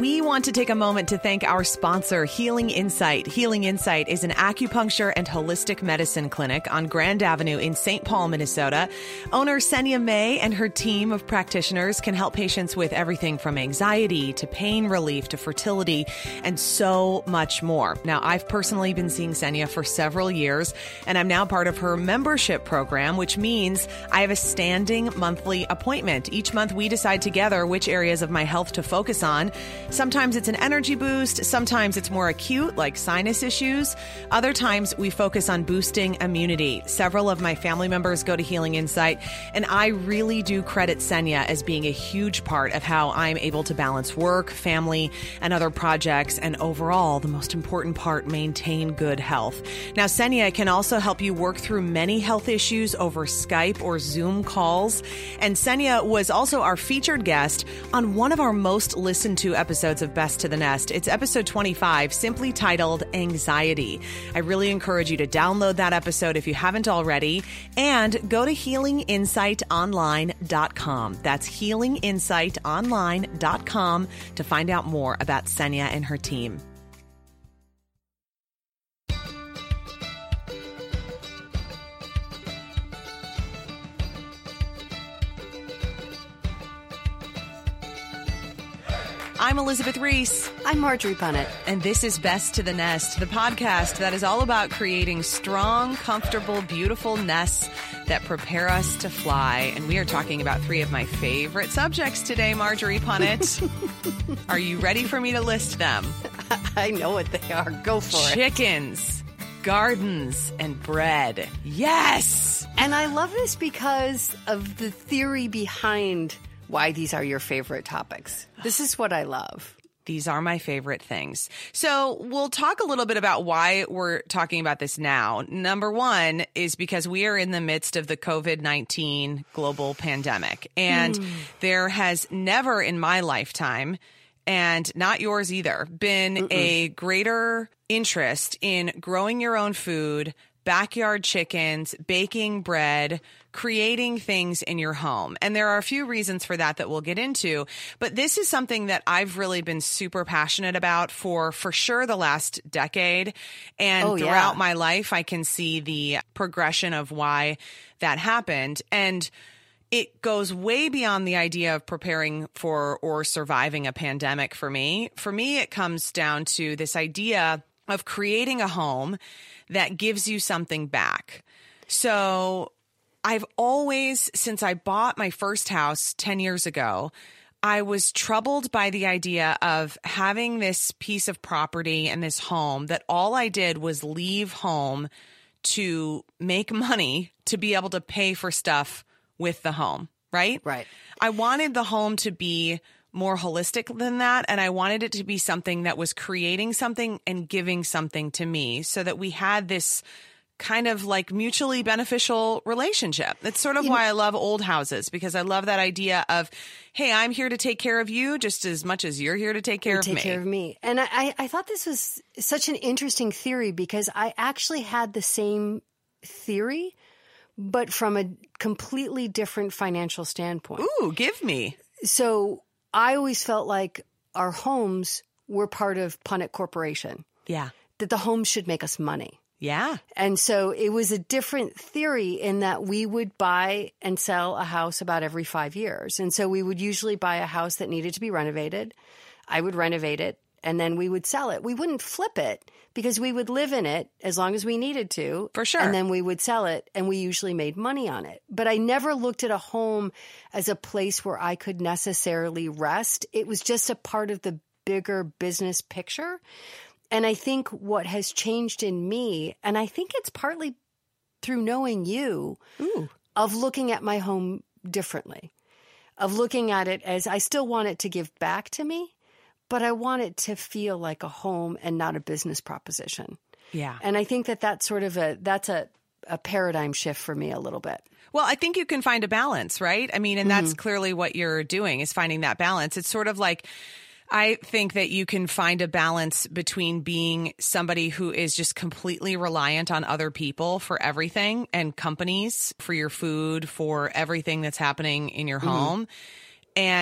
We want to take a moment to thank our sponsor, Healing Insight. Healing Insight is an acupuncture and holistic medicine clinic on Grand Avenue in St. Paul, Minnesota. Owner Senya May and her team of practitioners can help patients with everything from anxiety to pain relief to fertility and so much more. Now, I've personally been seeing Senya for several years, and I'm now part of her membership program, which means I have a standing monthly appointment. Each month, we decide together which areas of my health to focus on. Sometimes it's an energy boost. Sometimes it's more acute, like sinus issues. Other times we focus on boosting immunity. Several of my family members go to Healing Insight, and I really do credit Senya as being a huge part of how I'm able to balance work, family, and other projects, and overall, the most important part, maintain good health. Now, Senya can also help you work through many health issues over Skype or Zoom calls. And Senya was also our featured guest on one of our most listened to episodes of Best to the Nest. It's episode 25, simply titled Anxiety. I really encourage you to download that episode if you haven't already, and go to healinginsightonline.com. That's healinginsightonline.com to find out more about Senya and her team. I'm Elizabeth Reese. I'm Marjorie Punnett. And this is Best to the Nest, the podcast that is all about creating strong, comfortable, beautiful nests that prepare us to fly. And we are talking about three of my favorite subjects today, Marjorie Punnett. Are you ready for me to list them? I know what they are. Go for it. Chickens, gardens, and bread. Yes! And I love this because of the theory behind why these are your favorite topics. This is what I love. These are my favorite things. So we'll talk a little bit about why we're talking about this now. Number one is because we are in the midst of the COVID-19 global pandemic. And there has never in my lifetime, and not yours either, been a greater interest in growing your own food, backyard chickens, baking bread, creating things in your home. And there are a few reasons for that we'll get into. But this is something that I've really been super passionate about for sure the last decade. And throughout my life, I can see the progression of why that happened. And it goes way beyond the idea of preparing for or surviving a pandemic for me. For me, it comes down to this idea of creating a home that gives you something back. So I've always, since I bought my first house 10 years ago, I was troubled by the idea of having this piece of property and this home that all I did was leave home to make money to be able to pay for stuff with the home, right? Right. I wanted the home to be more holistic than that. And I wanted it to be something that was creating something and giving something to me so that we had this kind of like mutually beneficial relationship. That's sort of why I love old houses, because I love that idea of, hey, I'm here to take care of you just as much as you're here to take care of me. Take care of me. And I thought this was such an interesting theory because I actually had the same theory, but from a completely different financial standpoint. Ooh, give me. So I always felt like our homes were part of Punnett Corporation. Yeah. That the homes should make us money. Yeah. And so it was a different theory in that we would buy and sell a house about every 5 years. And so we would usually buy a house that needed to be renovated. I would renovate it, and then we would sell it. We wouldn't flip it because we would live in it as long as we needed to. For sure. And then we would sell it, and we usually made money on it. But I never looked at a home as a place where I could necessarily rest. It was just a part of the bigger business picture. And I think what has changed in me, and I think it's partly through knowing you, of looking at my home differently, of looking at it as I still want it to give back to me, but I want it to feel like a home and not a business proposition. Yeah. And I think that's sort of that's a paradigm shift for me a little bit. Well, I think you can find a balance, right? I mean, and that's clearly what you're doing is finding that balance. It's sort of like, I think that you can find a balance between being somebody who is just completely reliant on other people for everything and companies for your food, for everything that's happening in your home. And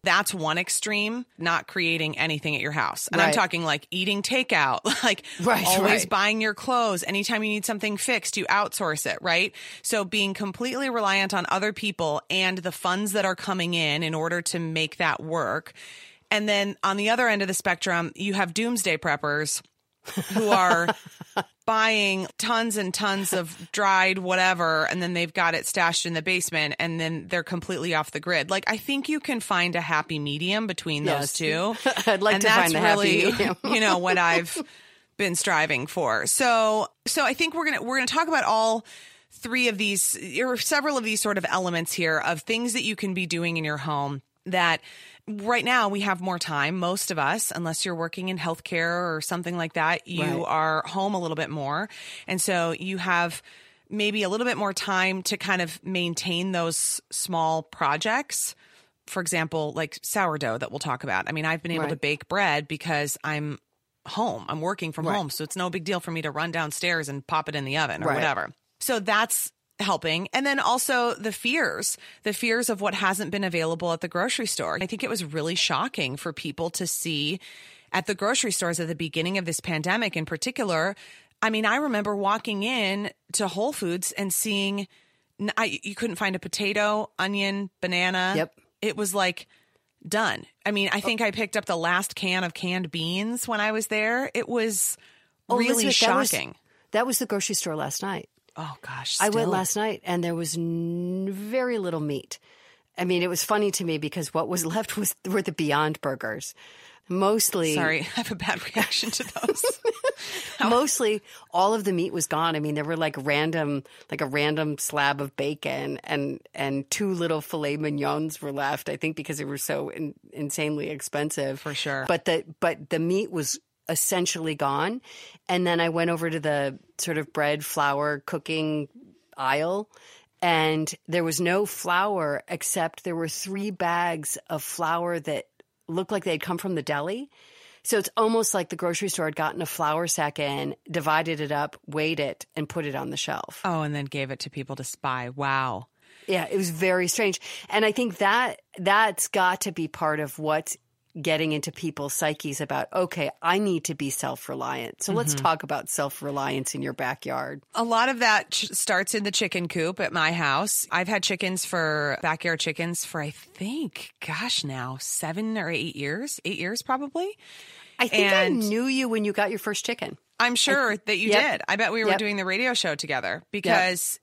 That's one extreme, not creating anything at your house. And I'm Right. talking like eating takeout, like Right, always right. buying your clothes. Anytime you need something fixed, you outsource it, right? So being completely reliant on other people and the funds that are coming in order to make that work. And then on the other end of the spectrum, you have doomsday preppers who are buying tons and tons of dried whatever, and then they've got it stashed in the basement, and then they're completely off the grid. Like, I think you can find a happy medium between those Yes. two. I'd like And to that's find the happy really, medium. what I've been striving for. So I think we're gonna talk about all three of these, or several of these sort of elements here of things that you can be doing in your home that right now we have more time. Most of us, unless you're working in healthcare or something like that, you Right. are home a little bit more. And so you have maybe a little bit more time to kind of maintain those small projects. For example, like sourdough that we'll talk about. I mean, I've been able to Right. bake bread because I'm home. I'm working from Right. home. So it's no big deal for me to run downstairs and pop it in the oven or Right. whatever. So that's helping. And then also the fears of what hasn't been available at the grocery store. I think it was really shocking for people to see at the grocery stores at the beginning of this pandemic in particular. I mean, I remember walking in to Whole Foods and seeing you couldn't find a potato, onion, banana. Yep. It was like done. I mean, I think I picked up the last can of canned beans when I was there. It was really Elizabeth, shocking. That was the grocery store last night. Oh gosh. I went still. last night and there was very little meat. I mean, it was funny to me because what was left were the Beyond Burgers. Mostly, Sorry, I have a bad reaction to those. mostly all of the meat was gone. I mean, there were like a random slab of bacon and two little filet mignons were left. I think because they were so insanely expensive. For sure. But the meat was essentially gone. And then I went over to the sort of bread, flour, cooking aisle, and there was no flour except there were 3 bags of flour that looked like they'd come from the deli. So it's almost like the grocery store had gotten a flour sack in, divided it up, weighed it, and put it on the shelf. Oh, and then gave it to people to spy. Wow. Yeah, it was very strange. And I think that's got to be part of what's getting into people's psyches about, okay, I need to be self-reliant. So let's talk about self-reliance in your backyard. A lot of that starts in the chicken coop at my house. I've had backyard chickens for, I think, gosh, now 7 or 8 years. 8 years probably. I think I And- knew you when you got your first chicken. I'm sure that you Yep. did. I bet we were Yep. doing the radio show together because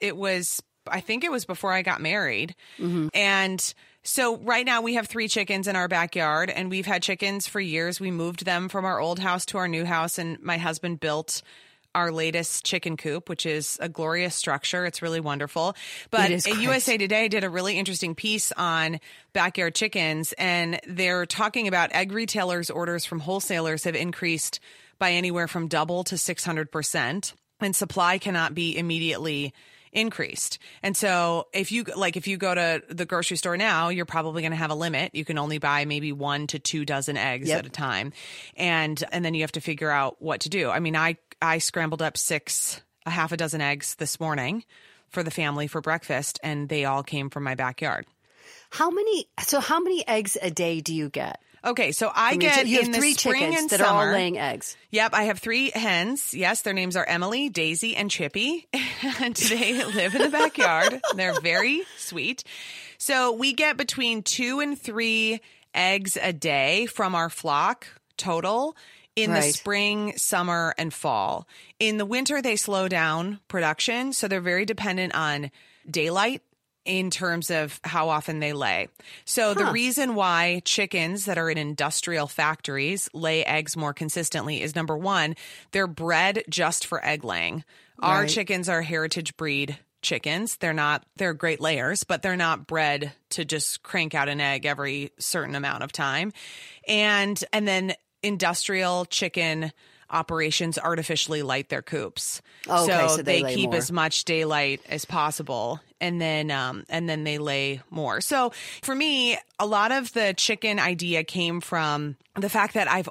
I think it was before I got married. And so right now we have 3 chickens in our backyard, and we've had chickens for years. We moved them from our old house to our new house, and my husband built our latest chicken coop, which is a glorious structure. It's really wonderful. But It is great. USA Today did a really interesting piece on backyard chickens, and they're talking about egg retailers' orders from wholesalers have increased by anywhere from double to 600%, and supply cannot be immediately increased. And so if you go to the grocery store now, you're probably going to have a limit. You can only buy maybe 1 to 2 dozen eggs Yep. at a time. And then you have to figure out what to do. I mean, I scrambled up a half a dozen eggs this morning for the family for breakfast, and they all came from my backyard. How many eggs a day do you get? Okay, so I get you have in the 3 spring chickens and that summer. are all laying eggs. Yep, I have 3 hens. Yes, their names are Emily, Daisy, and Chippy. And they live in the backyard. They're very sweet. So we get between 2 and 3 eggs a day from our flock total in the Right. spring, summer, and fall. In the winter, they slow down production. So they're very dependent on daylight in terms of how often they lay. So the reason why chickens that are in industrial factories lay eggs more consistently is, number one, they're bred just for egg laying. Our Right. chickens are heritage breed chickens. They're great layers, but they're not bred to just crank out an egg every certain amount of time. And then industrial chicken operations artificially light their coops. Oh, okay, so they they lay keep more. as much daylight as possible, and then they lay more. So for me, a lot of the chicken idea came from the fact that I've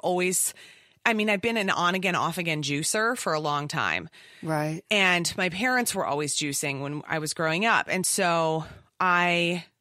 been an on again, off again juicer for a long time. Right. And my parents were always juicing when I was growing up. And so I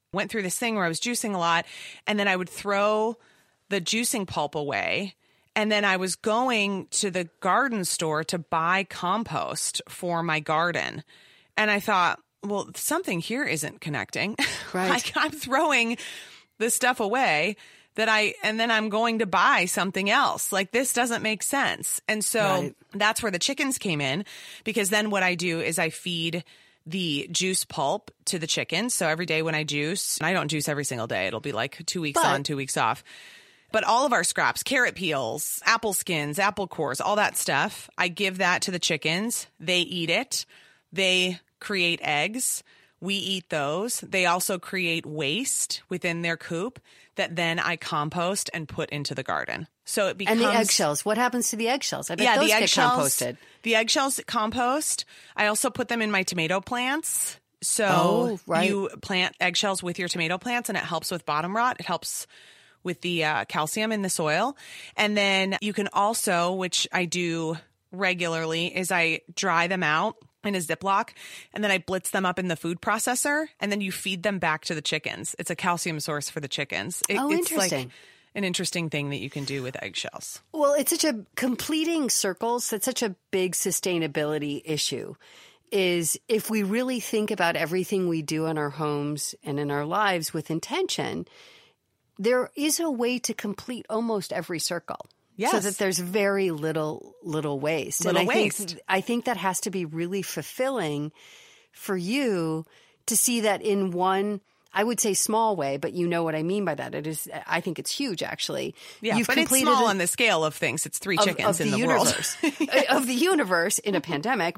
went through this thing where I was juicing a lot, and then I would throw the juicing pulp away. And then I was going to the garden store to buy compost for my garden. And I thought, well, something here isn't connecting. Right. Like, I'm throwing the stuff away and then I'm going to buy something else. Like, this doesn't make sense. And so that's where the chickens came in, because then what I do is I feed the juice pulp to the chickens. So every day when I juice, and I don't juice every single day, it'll be like 2 weeks on, 2 weeks off. But all of our scraps, carrot peels, apple skins, apple cores, all that stuff, I give that to the chickens. They eat it. They create eggs. We eat those. They also create waste within their coop that then I compost and put into the garden. So it becomes... And the eggshells. What happens to the eggshells? I bet those get composted. The eggshells compost. I also put them in my tomato plants. So you plant eggshells with your tomato plants, and it helps with bottom rot. It helps with the calcium in the soil. And then you can also, which I do regularly, is I dry them out in a Ziploc, and then I blitz them up in the food processor, and then you feed them back to the chickens. It's a calcium source for the chickens. It's interesting. Like an interesting thing that you can do with eggshells. Well, it's such a completing circles. That's such a big sustainability issue. Is if we really think about everything we do in our homes and in our lives with intention, there is a way to complete almost every circle. Yes. So that there's very little waste. I think that has to be really fulfilling for you to see that in one, I would say small way, but you know what I mean by that. I think it's huge, actually. Yeah, but it's small on the scale of things. It's 3 chickens in the universe. Of the universe in a pandemic.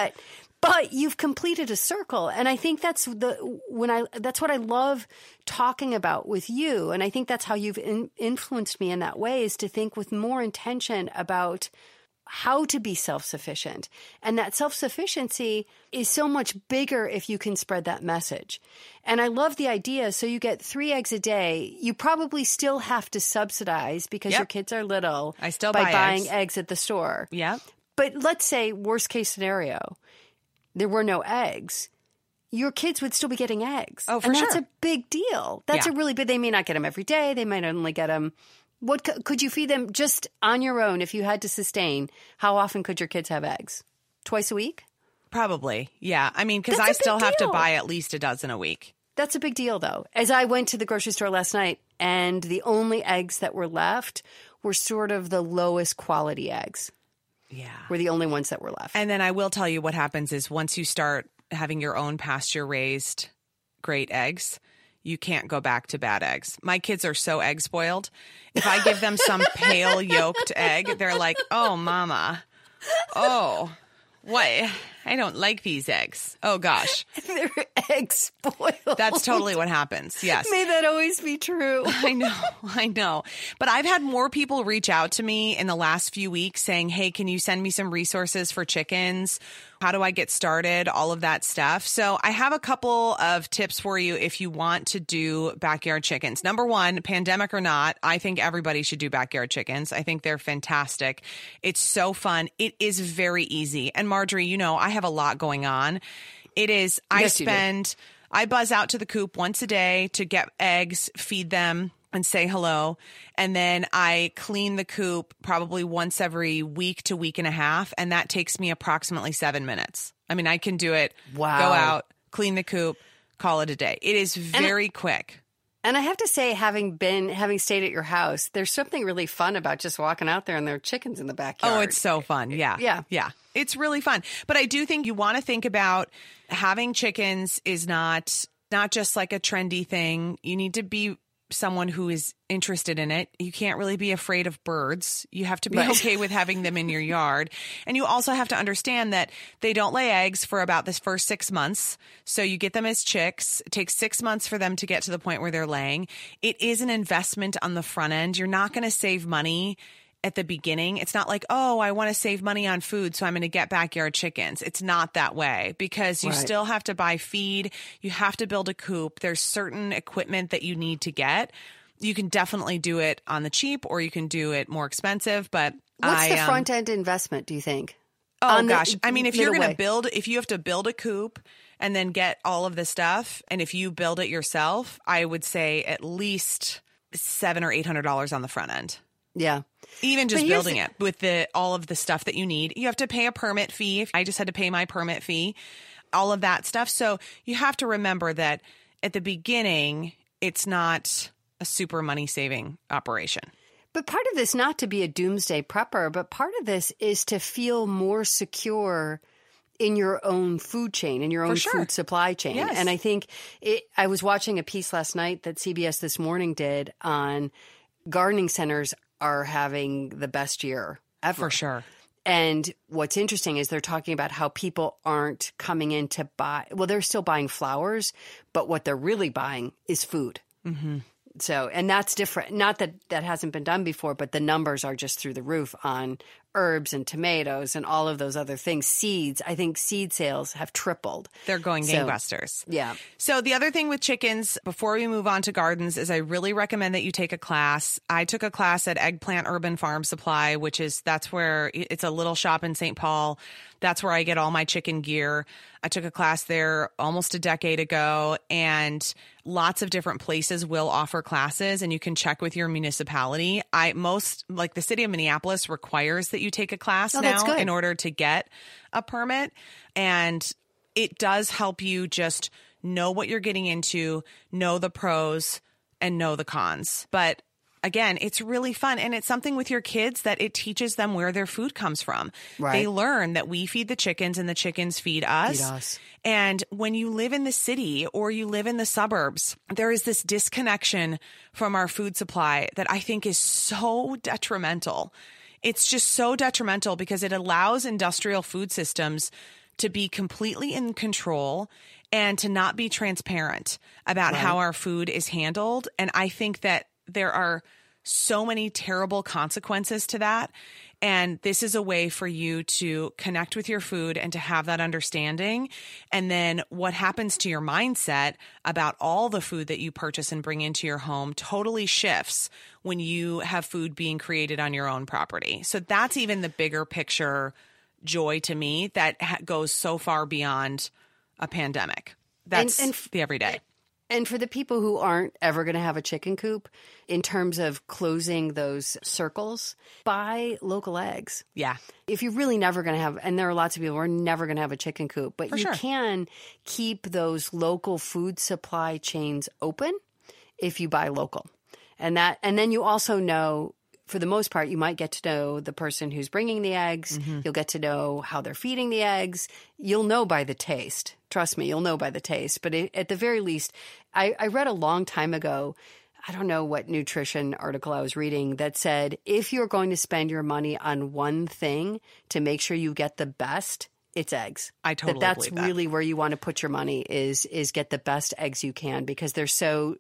But you've completed a circle. And I think that's what I love talking about with you. And I think that's how you've influenced me in that way, is to think with more intention about how to be self-sufficient. And that self-sufficiency is so much bigger if you can spread that message. And I love the idea. So you get 3 eggs a day. You probably still have to subsidize because your kids are little. I still by buy buying eggs at the store. Yeah. But let's say worst case scenario, there were no eggs, your kids would still be getting eggs. Oh, for and sure. That's a big deal. That's a really big, they may not get them every day. They might only get them. What could you feed them just on your own if you had to sustain? How often could your kids have eggs? Twice a week? Probably. Yeah. I mean, because I still have to buy at least a dozen a week. That's a big deal, though. As I went to the grocery store last night, and the only eggs that were left were sort of the lowest quality eggs. Yeah. Were the only ones that were left. And then I will tell you what happens is once you start having your own pasture-raised great eggs, you can't go back to bad eggs. My kids are so egg spoiled. If I give them some pale yolked egg, they're like, oh, mama. Oh, what? I don't like these eggs. Oh, gosh. They're egg spoiled. That's totally what happens. Yes. May that always be true. I know. But I've had more people reach out to me in the last few weeks saying, hey, can you send me some resources for chickens? How do I get started? All of that stuff. So I have a couple of tips for you if you want to do backyard chickens. Number one, pandemic or not, I think everybody should do backyard chickens. I think they're fantastic. It's so fun. It is very easy. And Marjorie, you know, I have a lot going on. It is, I buzz out to the coop once a day to get eggs, feed them, and say hello. And then I clean the coop probably once every week to week and a half. And that takes me approximately 7 minutes. I mean, I can do it. Wow. Go out, clean the coop, call it a day. It is very quick. And I have to say, having stayed at your house, there's something really fun about just walking out there and there are chickens in the backyard. Oh, it's so fun. Yeah. It's really fun. But I do think you want to think about having chickens is not just like a trendy thing. You need to be someone who is interested in it. You can't really be afraid of birds. You have to be okay with having them in your yard. And you also have to understand that they don't lay eggs for about this first 6 months. So you get them as chicks. It takes 6 months for them to get to the point where they're laying. It is an investment on the front end. You're not going to save money at the beginning. It's not like, oh, I want to save money on food, so I'm going to get backyard chickens. It's not that way because you still have to buy feed. You have to build a coop. There's certain equipment that you need to get. You can definitely do it on the cheap or you can do it more expensive. But what's the front end investment, do you think? Oh, gosh. I mean, if you're going to if you have to build a coop and then get all of the stuff. And if you build it yourself, I would say at least $700 or $800 on the front end. Yeah. Even just building it with all of the stuff that you need. You have to pay a permit fee. I just had to pay my permit fee, all of that stuff. So you have to remember that at the beginning, it's not a super money saving operation. But part of this, not to be a doomsday prepper, but part of this is to feel more secure in your own food chain, in your own food supply chain. Yes. And I think I was watching a piece last night that CBS This Morning did on gardening centers are having the best year ever. For sure. And what's interesting is they're talking about how people aren't coming in to buy. Well, they're still buying flowers, but what they're really buying is food. Mm-hmm. So, and that's different. Not that that hasn't been done before, but the numbers are just through the roof on herbs and tomatoes and all of those other things. Seeds, I think seed sales have tripled. They're going gangbusters. Yeah. So the other thing with chickens, before we move on to gardens, is I really recommend that you take a class. I took a class at Eggplant Urban Farm Supply, that's where it's a little shop in St. Paul. That's where I get all my chicken gear. I took a class there almost a decade ago, and lots of different places will offer classes, and you can check with your municipality. The city of Minneapolis requires that you take a class now in order to get a permit. And it does help you just know what you're getting into, know the pros and know the cons. But again, it's really fun. And it's something with your kids that it teaches them where their food comes from. Right. They learn that we feed the chickens and the chickens feed us. And when you live in the city or you live in the suburbs, there is this disconnection from our food supply that I think is so detrimental. It's just so detrimental because it allows industrial food systems to be completely in control and to not be transparent about how our food is handled. And I think that there are so many terrible consequences to that. And this is a way for you to connect with your food and to have that understanding. And then what happens to your mindset about all the food that you purchase and bring into your home totally shifts when you have food being created on your own property. So that's even the bigger picture joy to me that goes so far beyond a pandemic. That's the everyday. And for the people who aren't ever going to have a chicken coop, in terms of closing those circles, buy local eggs. Yeah. If you're really never going to have, and there are lots of people who are never going to have a chicken coop, but you can keep those local food supply chains open if you buy local. And then you also know, for the most part, you might get to know the person who's bringing the eggs. Mm-hmm. You'll get to know how they're feeding the eggs. You'll know by the taste. Trust me, you'll know by the taste. But at the very least, I read a long time ago, I don't know what nutrition article I was reading, that said, if you're going to spend your money on one thing to make sure you get the best, it's eggs. I totally that's believe that. Really where you want to put your money is get the best eggs you can, because they're so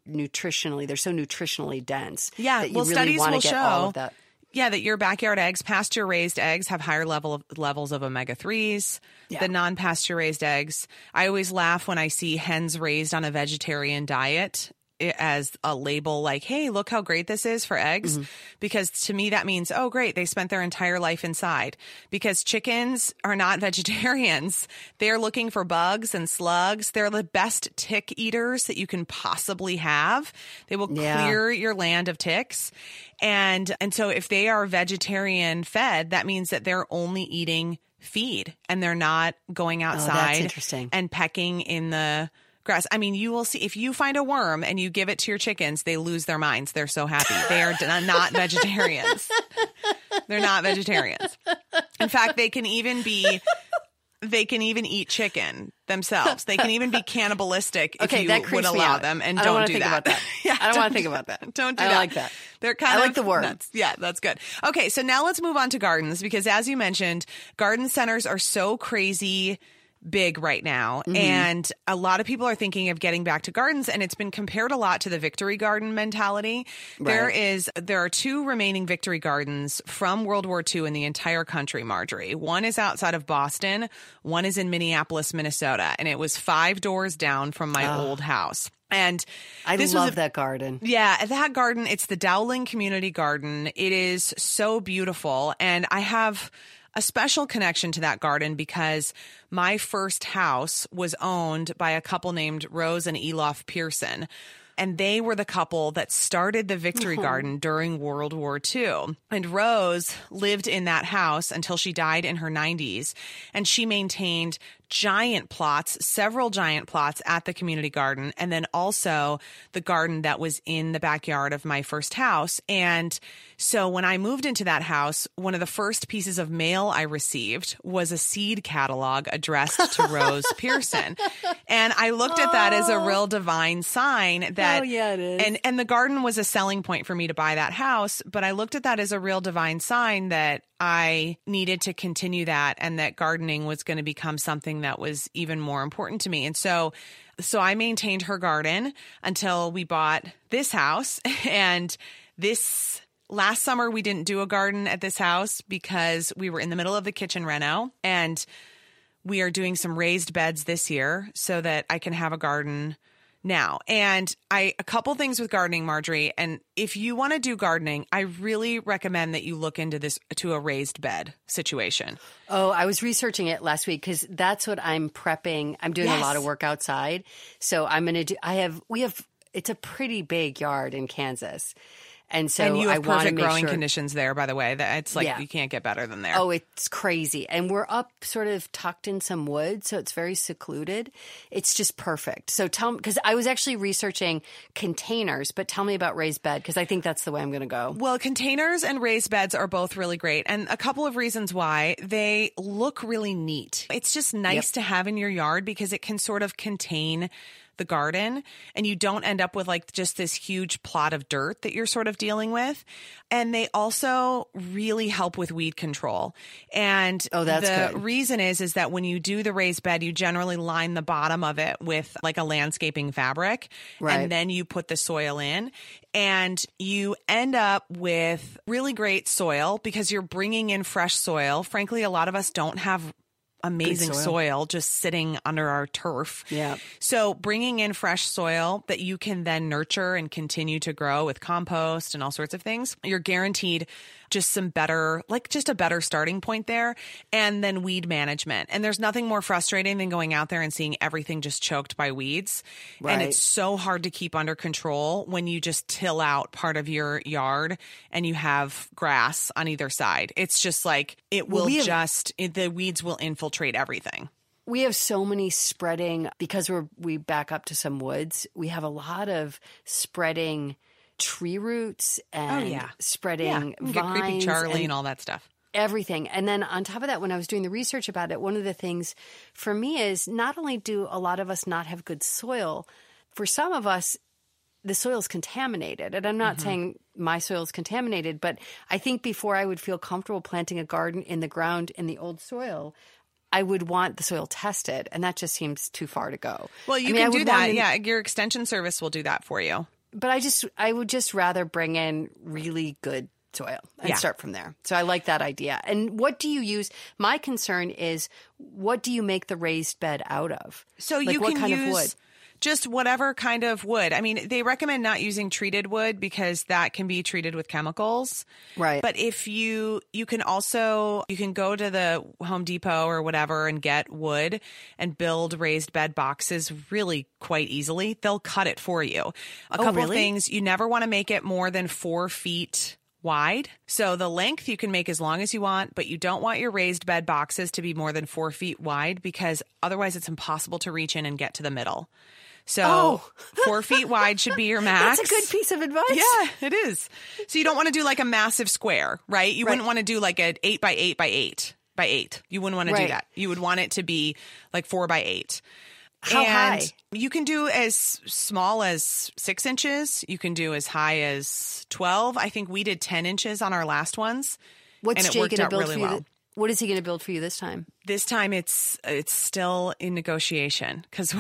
nutritionally dense. Yeah, that you really studies want will to get show all of that. Yeah, that your backyard eggs, pasture-raised eggs, have higher levels of omega-3s than non-pasture-raised eggs. I always laugh when I see hens raised on a vegetarian diet as a label like, hey, look how great this is for eggs. Mm-hmm. Because to me, that means, oh, great, they spent their entire life inside. Because chickens are not vegetarians. They're looking for bugs and slugs. They're the best tick eaters that you can possibly have. They will clear your land of ticks. And so if they are vegetarian fed, that means that they're only eating feed and they're not going outside and pecking in the grass. I mean, you will see, if you find a worm and you give it to your chickens, they lose their minds. They're so happy. They are not vegetarians. They're not vegetarians. In fact, they can even eat chicken themselves. They can even be cannibalistic if you would allow them. And don't do that. I don't want to think about that. Don't do that. I like that. They're I like the word. Yeah, that's good. Okay, so now let's move on to gardens, because as you mentioned, garden centers are so crazy big right now. Mm-hmm. And a lot of people are thinking of getting back to gardens, and it's been compared a lot to the Victory Garden mentality. Right. There are 2 remaining Victory Gardens from World War II in the entire country, Marjorie. One is outside of Boston. One is in Minneapolis, Minnesota. And it was 5 doors down from my old house. And I love that garden. Yeah, that garden, it's the Dowling Community Garden. It is so beautiful. And I have a special connection to that garden because my first house was owned by a couple named Rose and Elof Pearson. And they were the couple that started the Victory Garden during World War II. And Rose lived in that house until she died in her 90s. And she maintained giant plots, several giant plots at the community garden, and then also the garden that was in the backyard of my first house. And so when I moved into that house, one of the first pieces of mail I received was a seed catalog addressed to Rose Pearson. And I looked at that as a real divine sign that, it is. And the garden was a selling point for me to buy that house. But I looked at that as a real divine sign that I needed to continue that and that gardening was going to become something that was even more important to me. And so I maintained her garden until we bought this house. And this last summer, we didn't do a garden at this house because we were in the middle of the kitchen reno, and we are doing some raised beds this year so that I can have a garden now. And a couple things with gardening, Marjorie, and if you want to do gardening, I really recommend that you look into a raised bed situation. Oh, I was researching it last week because that's what I'm prepping. I'm doing a lot of work outside. So I'm going to do, it's a pretty big yard in Kansas. And so you have perfect growing sure, conditions there, by the way. It's like you can't get better than there. Oh, it's crazy. And we're up sort of tucked in some woods, so it's very secluded. It's just perfect. So because I was actually researching containers, but tell me about raised bed, because I think that's the way I'm going to go. Well, containers and raised beds are both really great. And a couple of reasons why. They look really neat. It's just nice to have in your yard because it can sort of contain the garden, and you don't end up with like just this huge plot of dirt that you're sort of dealing with. And they also really help with weed control. And the reason is that when you do the raised bed, you generally line the bottom of it with like a landscaping fabric, and then you put the soil in, and you end up with really great soil because you're bringing in fresh soil. Frankly, a lot of us don't have amazing soil just sitting under our turf. Yeah. So bringing in fresh soil that you can then nurture and continue to grow with compost and all sorts of things, you're guaranteed just a better starting point there. And then weed management. And there's nothing more frustrating than going out there and seeing everything just choked by weeds. Right. And it's so hard to keep under control when you just till out part of your yard and you have grass on either side. It's just like the weeds will infiltrate everything. We have so many spreading, because we back up to some woods. We have a lot of spreading tree roots and spreading vines. Get Creepy Charlie and all that stuff. Everything. And then on top of that, when I was doing the research about it, one of the things for me is not only do a lot of us not have good soil, for some of us, the soil is contaminated. And I'm not saying my soil is contaminated, but I think before I would feel comfortable planting a garden in the ground in the old soil, I would want the soil tested. And that just seems too far to go. Well, you can do that. Yeah. Your extension service will do that for you. But I would just rather bring in really good soil and start from there. So I like that idea. And what do you use? My concern is, what do you make the raised bed out of? So you can use of wood? Just whatever kind of wood. I mean, they recommend not using treated wood because that can be treated with chemicals. Right. But if you can go to the Home Depot or whatever and get wood and build raised bed boxes really quite easily. They'll cut it for you. A couple of things. You never want to make it more than 4 feet wide. So the length you can make as long as you want, but you don't want your raised bed boxes to be more than 4 feet wide because otherwise it's impossible to reach in and get to the middle. So 4 feet wide should be your max. That's a good piece of advice. Yeah, it is. So you don't want to do like a massive square, right? You wouldn't want to do like an 8 by 8 by 8 by 8. You wouldn't want to do that. You would want it to be like 4 by 8. How high? You can do as small as 6 inches. You can do as high as 12. I think we did 10 inches on our last ones. What's and it Jay worked going to out build really for you? well. What is he going to build for you this time? This time it's still in negotiation because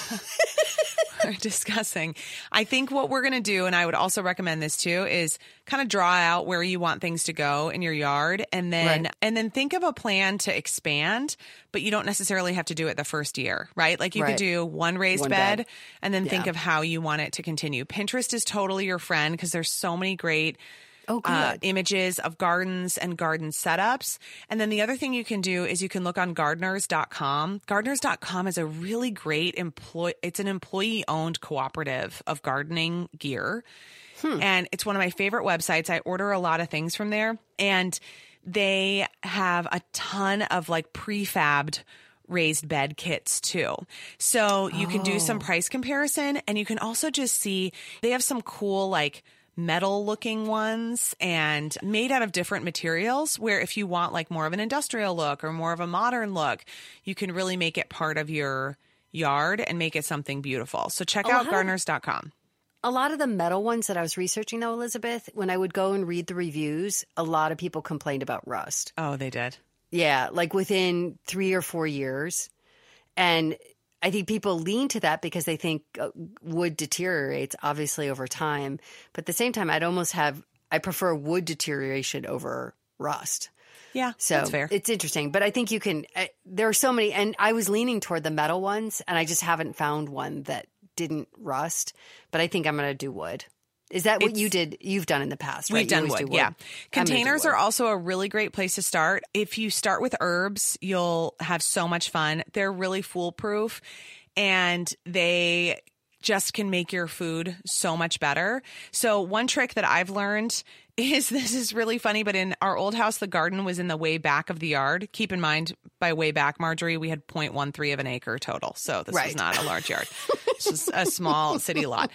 we're discussing. I think what we're going to do, and I would also recommend this too, is kind of draw out where you want things to go in your yard and then think of a plan to expand, but you don't necessarily have to do it the first year, right? Like you could do one raised bed and then think of how you want it to continue. Pinterest is totally your friend because there's so many great good. images of gardens and garden setups. And then the other thing you can do is you can look on gardeners.com. Gardeners.com is a really great it's an employee-owned cooperative of gardening gear. And it's one of my favorite websites. I order a lot of things from there. And they have a ton of like prefabbed raised bed kits too. So you can do some price comparison, and you can also just see they have some cool like metal looking ones and made out of different materials, where if you want like more of an industrial look or more of a modern look, you can really make it part of your yard and make it something beautiful. So check out gardeners.com. A lot of the metal ones that I was researching, though, Elizabeth, when I would go and read the reviews, a lot of people complained about rust. Oh, they did? Yeah, like within 3 or 4 years. And I think people lean to that because they think wood deteriorates, obviously, over time. But at the same time, I prefer wood deterioration over rust. Yeah, So that's fair. It's interesting. But I think you can, there are so many, and I was leaning toward the metal ones, and I just haven't found one that didn't rust. But I think I'm going to do wood. Is that what you've done in the past, right? We've done wood, yeah. Containers are also a really great place to start. If you start with herbs, you'll have so much fun. They're really foolproof, and they just can make your food so much better. So one trick that I've learned is, this is really funny, but in our old house, the garden was in the way back of the yard. Keep in mind, by way back, Marjorie, we had 0.13 of an acre total. So this was not a large yard. This was a small city lot.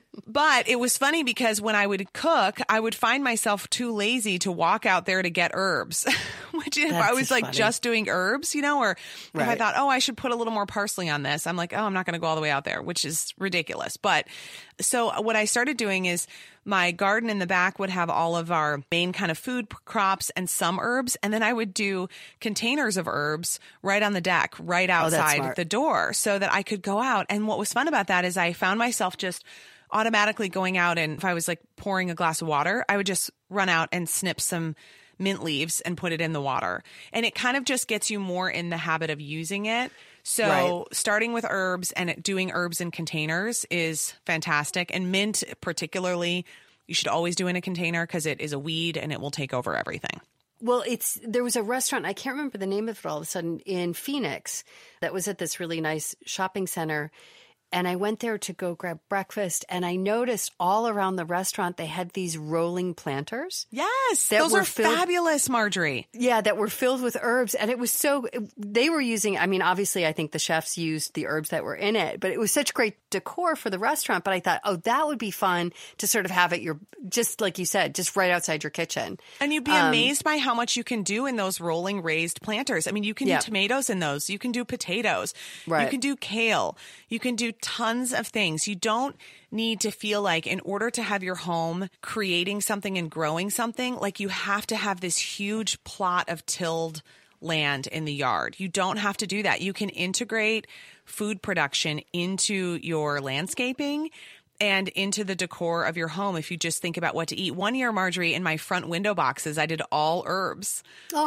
But it was funny because when I would cook, I would find myself too lazy to walk out there to get herbs, which if I was like just doing herbs, or if I thought, I should put a little more parsley on this, I'm like, I'm not going to go all the way out there, which is ridiculous. But so what I started doing is my garden in the back would have all of our main kind of food crops and some herbs. And then I would do containers of herbs right on the deck, right outside the door, so that I could go out. And what was fun about that is I found myself just automatically going out, and if I was like pouring a glass of water, I would just run out and snip some mint leaves and put it in the water. And it kind of just gets you more in the habit of using it. So starting with herbs and doing herbs in containers is fantastic. And mint particularly, you should always do in a container because it is a weed and it will take over everything. Well, there was a restaurant, I can't remember the name of it all of a sudden, in Phoenix that was at this really nice shopping center. And I went there to go grab breakfast, and I noticed all around the restaurant they had these rolling planters. Yes, those are fabulous, Marjorie. Yeah, that were filled with herbs. And it was they were using, obviously I think the chefs used the herbs that were in it, but it was such great decor for the restaurant. But I thought, that would be fun to sort of have it just like you said, just right outside your kitchen. And you'd be amazed by how much you can do in those rolling raised planters. You can do tomatoes in those. You can do potatoes. Right. You can do kale. You can do tons of things. You don't need to feel like in order to have your home creating something and growing something, like you have to have this huge plot of tilled land in the yard. You don't have to do that. You can integrate food production into your landscaping and into the decor of your home if you just think about what to eat. One year, Marjorie, in my front window boxes, I did all herbs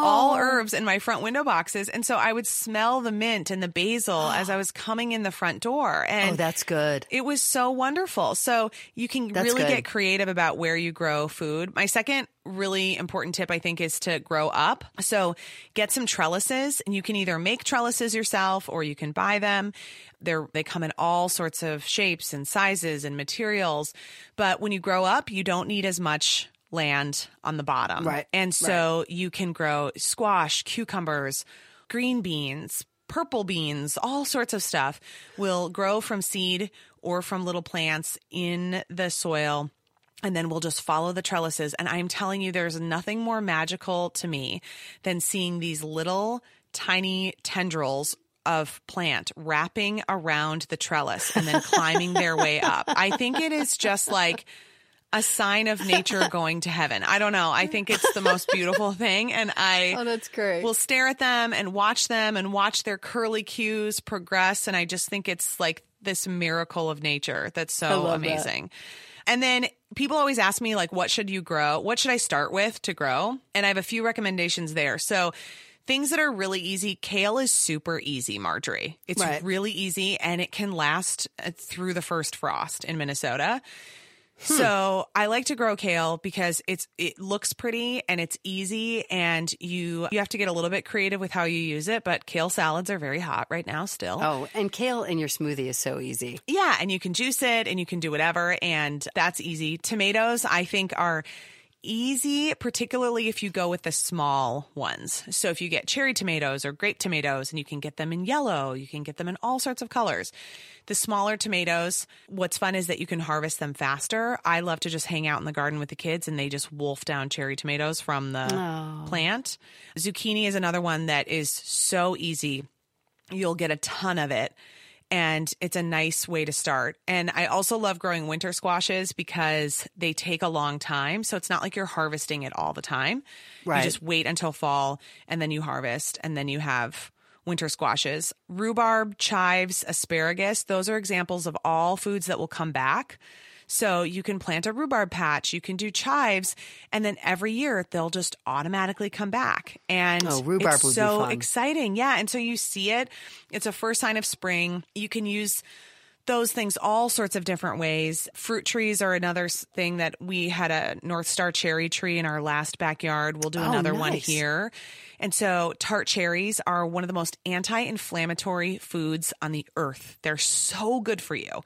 in my front window boxes. And so I would smell the mint and the basil as I was coming in the front door. And that's good. It was so wonderful. So you can really get creative about where you grow food. My second really important tip, I think, is to grow up. So get some trellises, and you can either make trellises yourself or you can buy them. They come in all sorts of shapes and sizes and materials. But when you grow up, you don't need as much land on the bottom. Right. And so you can grow squash, cucumbers, green beans, purple beans, all sorts of stuff will grow from seed or from little plants in the soil. And then we'll just follow the trellises. And I'm telling you, there's nothing more magical to me than seeing these little tiny tendrils of plant wrapping around the trellis and then climbing their way up. I think it is just like a sign of nature going to heaven. I don't know. I think it's the most beautiful thing. And that's great. Will stare at them and watch their curly cues progress. And I just think it's like this miracle of nature that's so amazing. And then people always ask me, like, what should you grow? What should I start with to grow? And I have a few recommendations there. So things that are really easy. Kale is super easy, Marjorie. It's really easy, and it can last through the first frost in Minnesota. So I like to grow kale because it looks pretty and it's easy, and you have to get a little bit creative with how you use it, but kale salads are very hot right now still. Oh, and kale in your smoothie is so easy. Yeah, and you can juice it and you can do whatever, and that's easy. Tomatoes, I think, are easy, particularly if you go with the small ones. So if you get cherry tomatoes or grape tomatoes, and you can get them in yellow, you can get them in all sorts of colors. The smaller tomatoes, what's fun is that you can harvest them faster. I love to just hang out in the garden with the kids and they just wolf down cherry tomatoes from the plant. Zucchini is another one that is so easy. You'll get a ton of it. And it's a nice way to start. And I also love growing winter squashes because they take a long time. So it's not like you're harvesting it all the time. Right. You just wait until fall and then you harvest, and then you have winter squashes. Rhubarb, chives, asparagus, those are examples of all foods that will come back. So you can plant a rhubarb patch, you can do chives, and then every year they'll just automatically come back. And rhubarb it's would so be fun. exciting. Yeah. And so you see it. It's a first sign of spring. You can use those things all sorts of different ways. Fruit trees are another thing that we had a North Star cherry tree in our last backyard. We'll do another one here. And so tart cherries are one of the most anti-inflammatory foods on the earth. They're so good for you.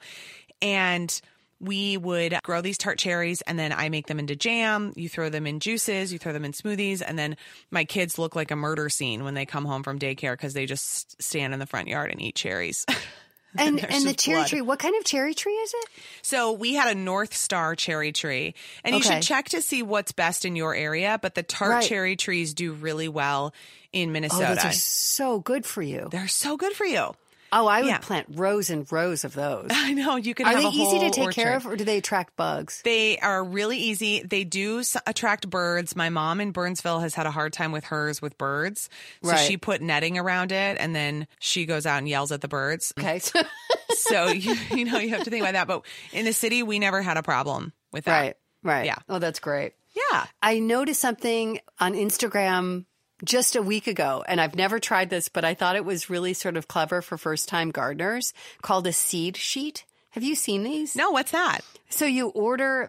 And we would grow these tart cherries, and then I make them into jam. You throw them in juices, you throw them in smoothies, and then my kids look like a murder scene when they come home from daycare because they just stand in the front yard and eat cherries. And the cherry tree, what kind of cherry tree is it? So we had a North Star cherry tree, and you should check to see what's best in your area, but the tart cherry trees do really well in Minnesota. Oh, those are so good for you. They're so good for you. Oh, I would plant rows and rows of those. I know. You could Are have they a whole easy to take orchard. care of, or do they attract bugs? They are really easy. They do attract birds. My mom in Burnsville has had a hard time with hers with birds. So she put netting around it, and then she goes out and yells at the birds. Okay. So, you have to think about that. But in the city, we never had a problem with that. Right. Yeah. Oh, that's great. Yeah. I noticed something on Instagram just a week ago, and I've never tried this, but I thought it was really sort of clever for first-time gardeners, called a seed sheet. Have you seen these? No, what's that? So you order,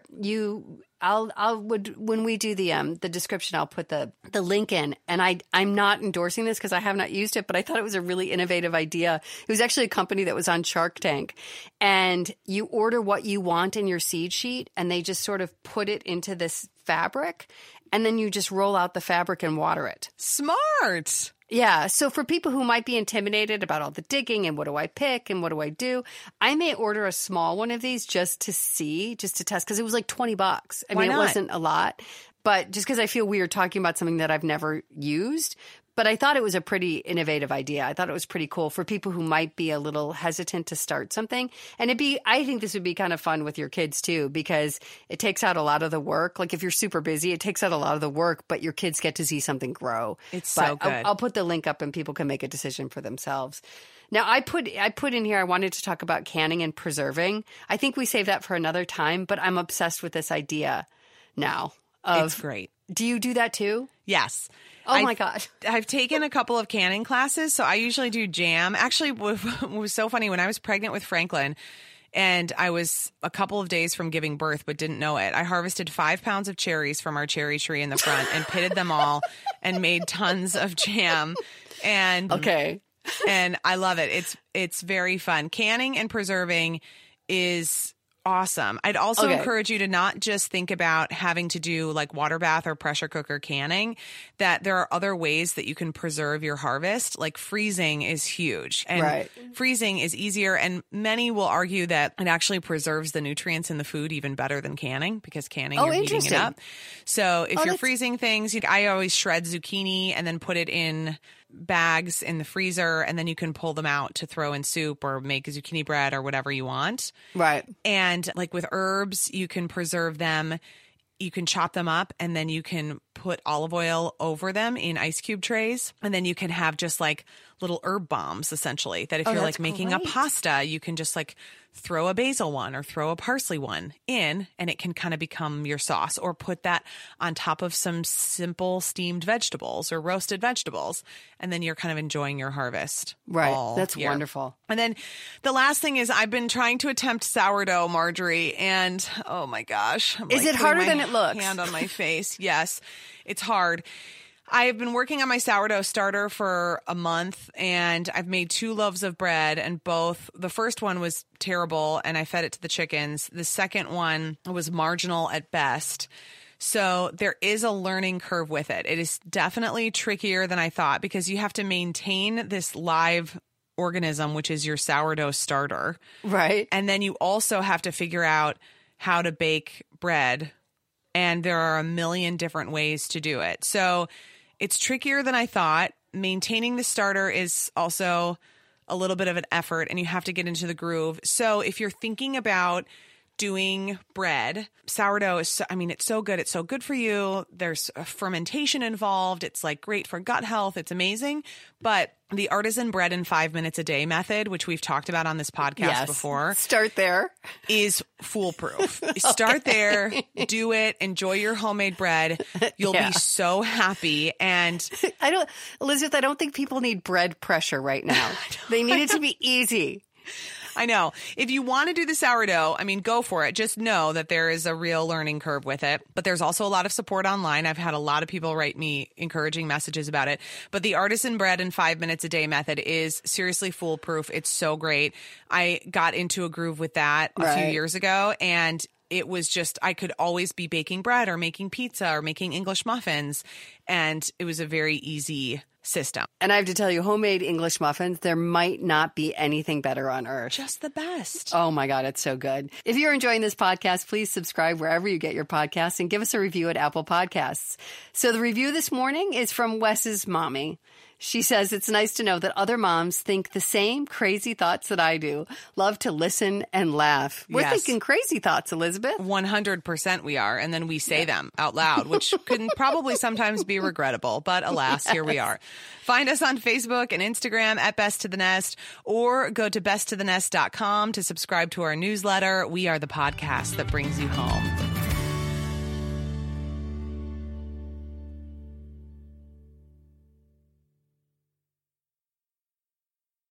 when we do the description, I'll put the link in, and I'm not endorsing this because I have not used it, but I thought it was a really innovative idea. It was actually a company that was on Shark Tank, and you order what you want in your seed sheet, and they just sort of put it into this fabric, and then you just roll out the fabric and water it. Smart. Yeah. So for people who might be intimidated about all the digging and what do I pick and what do I do, I may order a small one of these just to test, because it was like $20. I mean, it wasn't a lot, but just because I feel weird talking about something that I've never used. But I thought it was a pretty innovative idea. I thought it was pretty cool for people who might be a little hesitant to start something. And I think this would be kind of fun with your kids too, because it takes out a lot of the work. Like if you're super busy, it takes out a lot of the work, but your kids get to see something grow. It's so good. I'll put the link up and people can make a decision for themselves. Now, I put in here, I wanted to talk about canning and preserving. I think we save that for another time, but I'm obsessed with this idea now. It's great. Do you do that too? Yes. Oh my God. I've taken a couple of canning classes, so I usually do jam. Actually, it was so funny. When I was pregnant with Franklin and I was a couple of days from giving birth but didn't know it, I harvested 5 pounds of cherries from our cherry tree in the front and pitted them all and made tons of jam. And and I love it. It's very fun. Canning and preserving is awesome. I'd also encourage you to not just think about having to do like water bath or pressure cooker canning, that there are other ways that you can preserve your harvest. Like freezing is huge, and freezing is easier. And many will argue that it actually preserves the nutrients in the food even better than canning, because canning, you're heating it up. So if you're freezing things, I always shred zucchini and then put it in bags in the freezer, and then you can pull them out to throw in soup or make a zucchini bread or whatever you want. Right. And like with herbs, you can preserve them. You can chop them up, and then you can put olive oil over them in ice cube trays. And then you can have just like little herb bombs, essentially, that if you're that's like making a great. pasta, you can just like throw a basil one or throw a parsley one in, and it can kind of become your sauce, or put that on top of some simple steamed vegetables or roasted vegetables. And then you're kind of enjoying your harvest. Right. all That's year. wonderful. And then the last thing is I've been trying to attempt sourdough, Marjorie, and oh my gosh. I'm Is it putting harder my than it looks? Hand on my face. Yes, it's hard. I have been working on my sourdough starter for a month, and I've made 2 loaves of bread, and the first one was terrible and I fed it to the chickens. The second one was marginal at best. So there is a learning curve with it. It is definitely trickier than I thought, because you have to maintain this live organism, which is your sourdough starter. Right. And then you also have to figure out how to bake bread. And there are a million different ways to do it. So it's trickier than I thought. Maintaining the starter is also a little bit of an effort, and you have to get into the groove. So if you're thinking about doing bread, sourdough is, it's so good. It's so good for you. There's a fermentation involved. It's like great for gut health. It's amazing. But the artisan bread in 5 minutes a day method, which we've talked about on this podcast before, Start there. is foolproof. Start there, do it, enjoy your homemade bread. You'll be so happy. And Elizabeth, I don't think people need bread pressure right now. They need it to be easy. I know. If you want to do the sourdough, go for it. Just know that there is a real learning curve with it. But there's also a lot of support online. I've had a lot of people write me encouraging messages about it. But the artisan bread in 5 minutes a day method is seriously foolproof. It's so great. I got into a groove with that a few years ago, and it was just, I could always be baking bread or making pizza or making English muffins. And it was a very easy system. And I have to tell you, homemade English muffins, there might not be anything better on earth. Just the best. Oh my God, it's so good. If you're enjoying this podcast, please subscribe wherever you get your podcasts and give us a review at Apple Podcasts. So the review this morning is from Wes's mommy. She says, it's nice to know that other moms think the same crazy thoughts that I do. Love to listen and laugh. We're thinking crazy thoughts, Elizabeth. 100% we are. And then we say them out loud, which can probably sometimes be regrettable. But alas, here we are. Find us on Facebook and Instagram at Best to the Nest, or go to besttothenest.com to subscribe to our newsletter. We are the podcast that brings you home.